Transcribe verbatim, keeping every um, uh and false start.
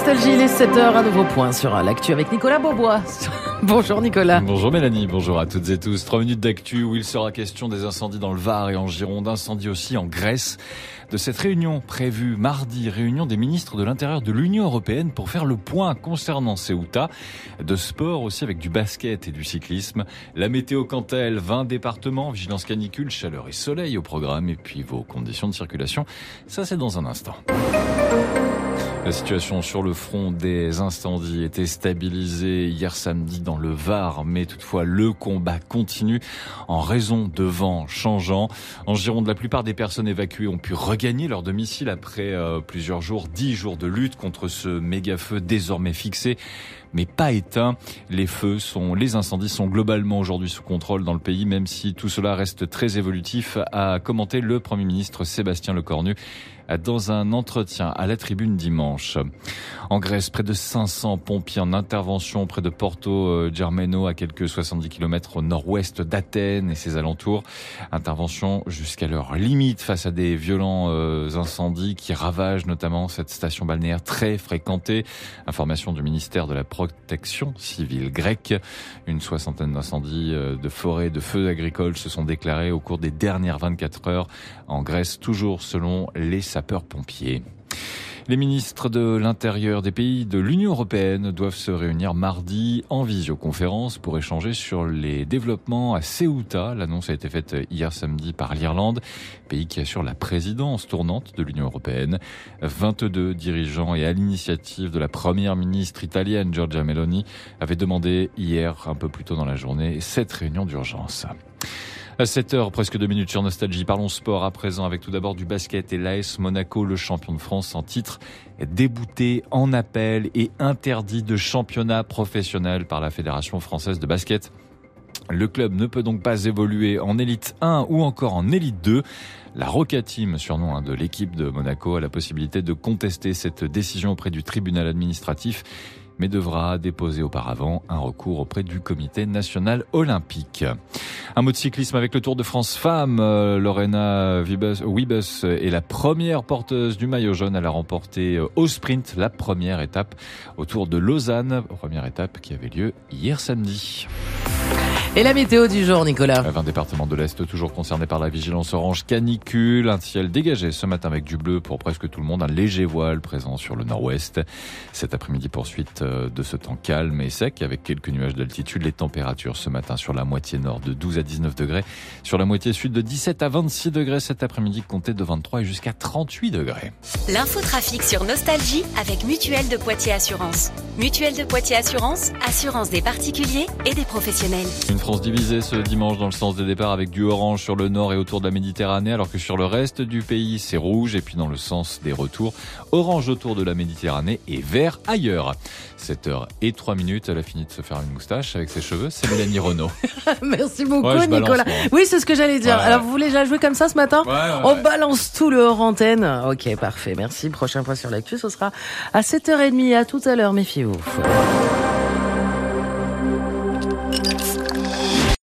Nostalgie, il est sept heures, à nouveau point sur l'actu avec Nicolas Beaubois. Bonjour Nicolas. Bonjour Mélanie, bonjour à toutes et tous. Trois minutes d'actu où il sera question des incendies dans le Var et en Gironde, d'incendies aussi en Grèce. De cette réunion prévue mardi, réunion des ministres de l'Intérieur de l'Union européenne pour faire le point concernant Ceuta. De sport aussi avec du basket et du cyclisme. La météo quant à elle, vingt départements, vigilance canicule, chaleur et soleil au programme. Et puis vos conditions de circulation, ça c'est dans un instant. La situation sur le front des incendies était stabilisée hier samedi dans le Var, mais toutefois le combat continue en raison de vents changeants. En Gironde, la plupart des personnes évacuées ont pu regagner leur domicile après euh, plusieurs jours, dix jours de lutte contre ce méga-feu désormais fixé, mais pas éteint. Les feux sont, les incendies sont globalement aujourd'hui sous contrôle dans le pays, même si tout cela reste très évolutif, a commenté le Premier ministre Sébastien Lecornu dans un entretien à la Tribune dimanche. En Grèce, près de cinq cents pompiers en intervention près de Porto Germano, à quelques soixante-dix kilomètres au nord-ouest d'Athènes et ses alentours. Intervention jusqu'à leur limite face à des violents euh, incendies qui ravagent notamment cette station balnéaire très fréquentée. Information du ministère de la Protection civile grecque. Une soixantaine d'incendies euh, de forêts, de feux agricoles se sont déclarés au cours des dernières vingt-quatre heures en Grèce, toujours selon les sapeurs-pompiers. Les ministres de l'Intérieur des pays de l'Union européenne doivent se réunir mardi en visioconférence pour échanger sur les développements à Ceuta. L'annonce a été faite hier samedi par l'Irlande, pays qui assure la présidence tournante de l'Union européenne. vingt-deux dirigeants et à l'initiative de la première ministre italienne Giorgia Meloni avaient demandé hier, un peu plus tôt dans la journée, cette réunion d'urgence. À sept heures, presque deux minutes sur Nostalgie. Parlons sport à présent avec tout d'abord du basket et l'A S Monaco, le champion de France en titre, débouté en appel et interdit de championnat professionnel par la Fédération française de basket. Le club ne peut donc pas évoluer en élite un ou encore en élite deux. La Roca Team, surnom de l'équipe de Monaco, a la possibilité de contester cette décision auprès du tribunal administratif, mais devra déposer auparavant un recours auprès du comité national olympique. Un mot de cyclisme avec le Tour de France Femmes. Euh, Lorena Wiebes est la première porteuse du maillot jaune. Elle a remporté euh, au sprint la première étape au Tour de Lausanne. Première étape qui avait lieu hier samedi. Et la météo du jour, Nicolas. vingt départements de l'Est toujours concernés par la vigilance orange canicule. Un ciel dégagé ce matin avec du bleu pour presque tout le monde. Un léger voile présent sur le nord-ouest. Cet après-midi, poursuite de ce temps calme et sec avec quelques nuages d'altitude. Les températures ce matin sur la moitié nord de douze à dix-neuf degrés. Sur la moitié sud de dix-sept à vingt-six degrés. Cet après-midi, comptez de vingt-trois et jusqu'à trente-huit degrés. L'infotrafic sur Nostalgie avec Mutuelle de Poitiers Assurance. Mutuelle de Poitiers Assurance, assurance des particuliers et des professionnels. Une France divisée ce dimanche dans le sens des départs avec du orange sur le nord et autour de la Méditerranée, alors que sur le reste du pays, c'est rouge. Et puis dans le sens des retours, orange autour de la Méditerranée et vert ailleurs. sept heures et trois minutes, elle a fini de se faire une moustache avec ses cheveux. C'est Mélanie Renaud. Merci beaucoup, ouais, Nicolas. Balance, oui, c'est ce que j'allais dire. Ouais, alors, vous voulez la jouer comme ça ce matin? Ouais, ouais, On ouais. balance tout le hors antenne. Ok, parfait. Merci. Prochain point sur l'actu, ce sera à sept heures trente. À tout à l'heure, méfiez-vous.